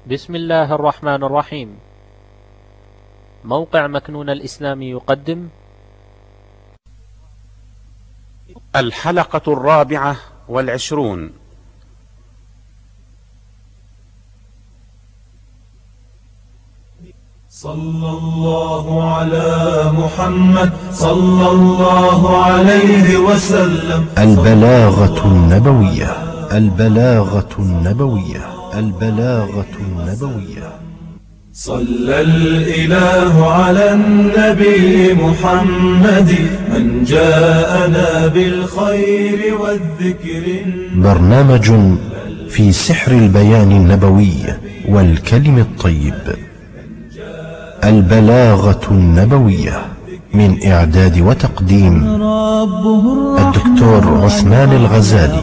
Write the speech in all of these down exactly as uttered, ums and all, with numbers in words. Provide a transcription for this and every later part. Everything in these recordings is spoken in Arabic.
بسم الله الرحمن الرحيم. موقع مكنون الإسلامي يقدم الحلقة الرابعة والعشرون. صلى الله على محمد صلى الله عليه وسلم. البلاغة النبوية البلاغة النبوية البلاغة النبوية. صلى الإله على النبي محمد من جاءنا بالخير والذكر. برنامج في سحر البيان النبوي والكلم الطيب. البلاغة النبوية من إعداد وتقديم الدكتور عثمان الغزالي.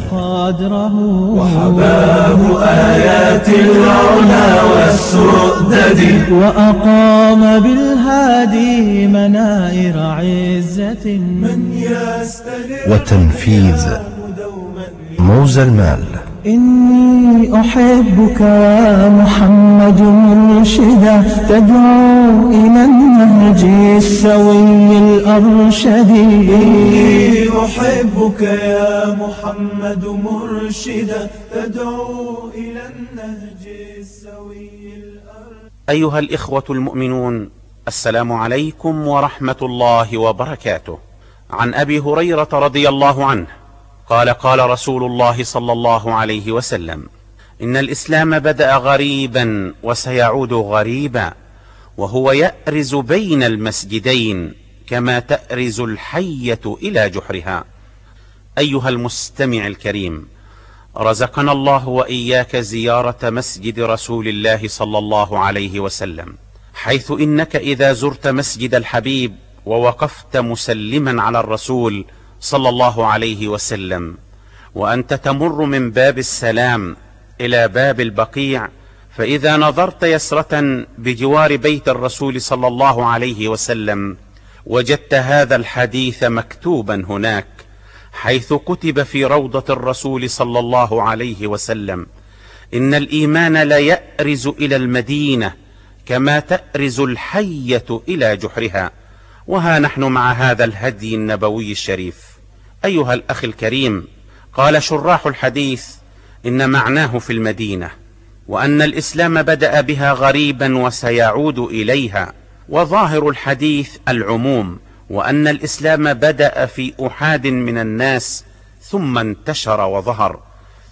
وحباه آيات العلا والسؤدد، وأقام بالهادي منائر عزة من يستهل وتنفيذ موزى المال. إني أحبك يا محمد مرشدا، تدعو إلى النهج السوي الأرشد. إني أحبك يا محمد مرشدا، تدعو إلى النهج السوي الأرشد. أيها الإخوة المؤمنون، السلام عليكم ورحمة الله وبركاته. عن أبي هريرة رضي الله عنه قال قال رسول الله صلى الله عليه وسلم: إن الإسلام بدأ غريبا وسيعود غريبا، وهو يأرز بين المسجدين كما تأرز الحية إلى جحرها. أيها المستمع الكريم، رزقنا الله وإياك زيارة مسجد رسول الله صلى الله عليه وسلم، حيث إنك إذا زرت مسجد الحبيب ووقفت مسلما على الرسول صلى الله عليه وسلم، وأنت تمر من باب السلام إلى باب البقيع، فإذا نظرت يسرة بجوار بيت الرسول صلى الله عليه وسلم وجدت هذا الحديث مكتوبا هناك، حيث كتب في روضة الرسول صلى الله عليه وسلم: إن الإيمان لا يأرز إلى المدينة كما تأرز الحية إلى جحرها. وها نحن مع هذا الهدي النبوي الشريف. أيها الأخ الكريم، قال شراح الحديث إن معناه في المدينة، وأن الإسلام بدأ بها غريبا وسيعود إليها، وظاهر الحديث العموم، وأن الإسلام بدأ في أحاد من الناس ثم انتشر وظهر،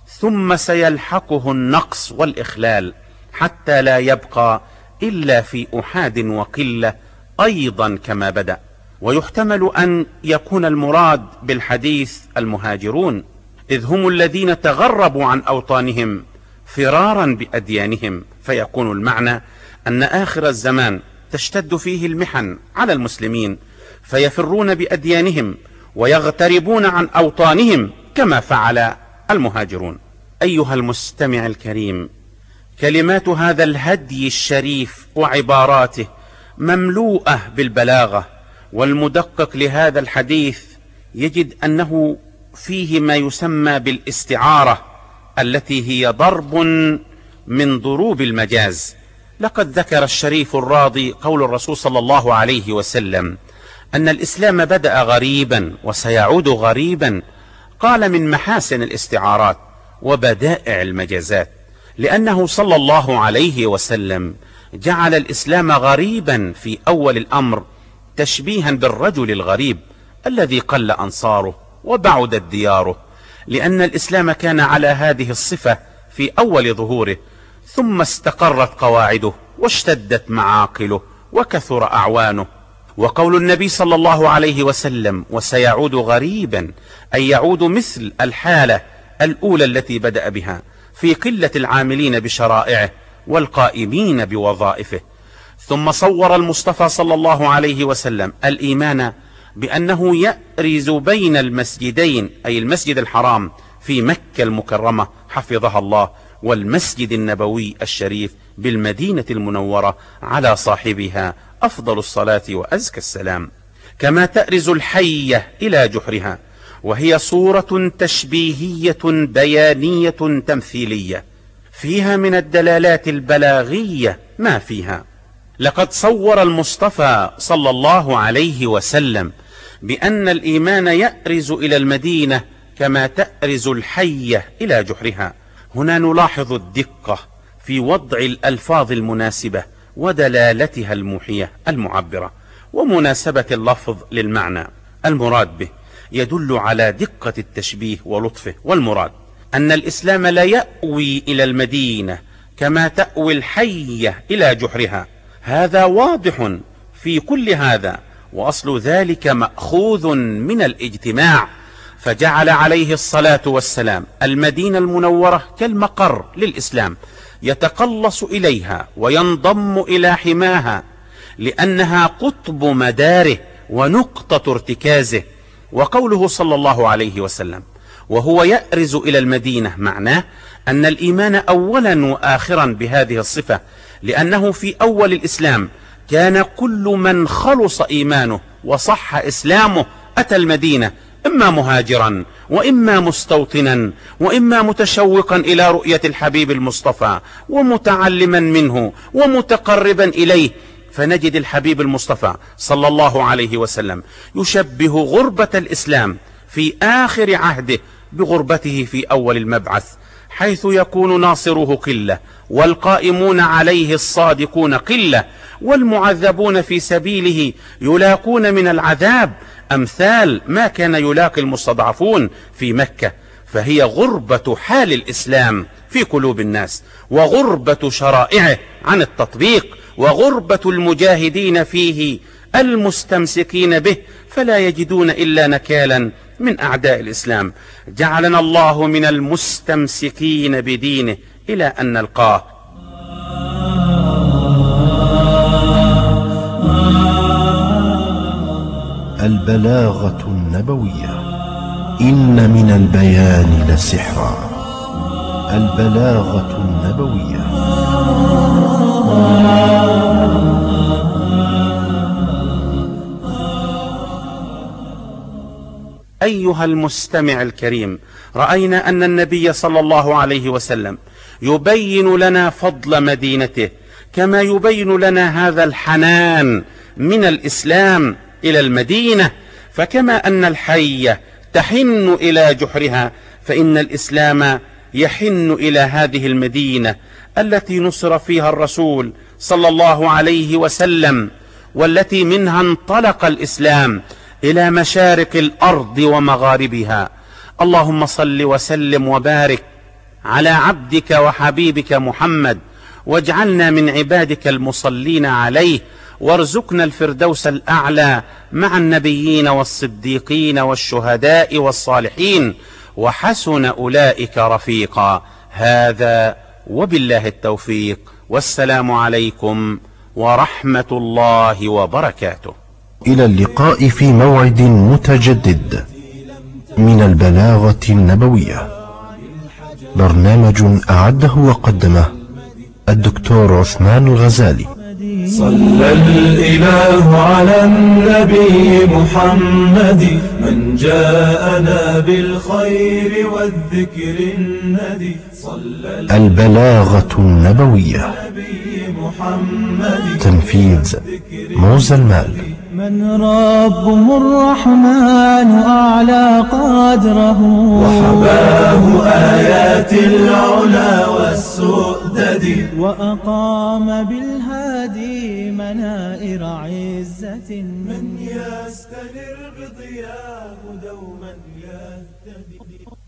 ثم سيلحقه النقص والإخلال حتى لا يبقى إلا في أحاد وقلة أيضا كما بدأ. ويحتمل أن يكون المراد بالحديث المهاجرون، إذ هم الذين تغربوا عن أوطانهم فرارا بأديانهم، فيكون المعنى أن آخر الزمان تشتد فيه المحن على المسلمين، فيفرون بأديانهم ويغتربون عن أوطانهم كما فعل المهاجرون. أيها المستمع الكريم، كلمات هذا الهدي الشريف وعباراته مملوءة بالبلاغة، والمدقق لهذا الحديث يجد أنه فيه ما يسمى بالاستعارة، التي هي ضرب من ضروب المجاز. لقد ذكر الشريف الراضي قول الرسول صلى الله عليه وسلم أن الإسلام بدأ غريبا وسيعود غريبا. قال من محاسن الاستعارات وبدائع المجازات، لأنه صلى الله عليه وسلم جعل الإسلام غريبا في أول الأمر تشبيها بالرجل الغريب الذي قل أنصاره وبعدت دياره، لأن الإسلام كان على هذه الصفة في أول ظهوره، ثم استقرت قواعده واشتدت معاقله وكثر أعوانه. وقول النبي صلى الله عليه وسلم وسيعود غريبا، أي يعود مثل الحالة الأولى التي بدأ بها، في قلة العاملين بشرائعه والقائمين بوظائفه. ثم صور المصطفى صلى الله عليه وسلم الإيمان بأنه يأرز بين المسجدين، أي المسجد الحرام في مكة المكرمة حفظها الله، والمسجد النبوي الشريف بالمدينة المنورة على صاحبها أفضل الصلاة وأزكى السلام، كما تأرز الحية إلى جحرها، وهي صورة تشبيهية بيانية تمثيلية، فيها من الدلالات البلاغية ما فيها. لقد صور المصطفى صلى الله عليه وسلم بأن الإيمان يأرز إلى المدينة كما تأرز الحية إلى جحرها. هنا نلاحظ الدقة في وضع الألفاظ المناسبة ودلالتها الموحية المعبرة ومناسبة اللفظ للمعنى المراد به، يدل على دقة التشبيه ولطفه. والمراد أن الإسلام لا يأوي إلى المدينة كما تأوي الحية إلى جحرها، هذا واضح في كل هذا، وأصل ذلك مأخوذ من الاجتماع، فجعل عليه الصلاة والسلام المدينة المنورة كالمقر للإسلام يتقلص إليها وينضم إلى حماها، لأنها قطب مداره ونقطة ارتكازه. وقوله صلى الله عليه وسلم وهو يأرز إلى المدينة معناه أن الإيمان أولا وآخرا بهذه الصفة، لأنه في أول الإسلام كان كل من خلص إيمانه وصح إسلامه أتى المدينة، إما مهاجرا وإما مستوطنا وإما متشوقا إلى رؤية الحبيب المصطفى ومتعلما منه ومتقربا إليه. فنجد الحبيب المصطفى صلى الله عليه وسلم يشبه غربة الإسلام في آخر عهده بغربته في أول المبعث، حيث يكون ناصره قلة والقائمون عليه الصادقون قلة، والمعذبون في سبيله يلاقون من العذاب أمثال ما كان يلاقي المستضعفون في مكة. فهي غربة حال الإسلام في قلوب الناس، وغربة شرائعه عن التطبيق، وغربة المجاهدين فيه المستمسكين به، فلا يجدون إلا نكالا من أعداء الإسلام. جعلنا الله من المستمسكين بدينه إلى أن نلقاه. البلاغة النبوية. إن من البيان لسحرا. البلاغة النبوية. أيها المستمع الكريم، رأينا أن النبي صلى الله عليه وسلم يبين لنا فضل مدينته، كما يبين لنا هذا الحنان من الإسلام إلى المدينة. فكما أن الحية تحن إلى جحرها، فإن الإسلام يحن إلى هذه المدينة التي نصر فيها الرسول صلى الله عليه وسلم، والتي منها انطلق الإسلام إلى مشارق الأرض ومغاربها. اللهم صل وسلم وبارك على عبدك وحبيبك محمد، واجعلنا من عبادك المصلين عليه، وارزقنا الفردوس الأعلى مع النبيين والصديقين والشهداء والصالحين، وحسن أولئك رفيقا. هذا وبالله التوفيق، والسلام عليكم ورحمة الله وبركاته. إلى اللقاء في موعد متجدد من البلاغة النبوية، برنامج أعده وقدمه الدكتور عثمان الغزالي. صلى الإله على النبي محمد من جاءنا بالخير والذكر الندي. صلى البلاغة النبوية. محمد تنفيذ موزى المال. من ربه الرحمن أعلى قدره، وحباه آيات العلا والسؤدد، وأقام بالهادي منائر عزة. من يستنر بضياه دوما يهتدي.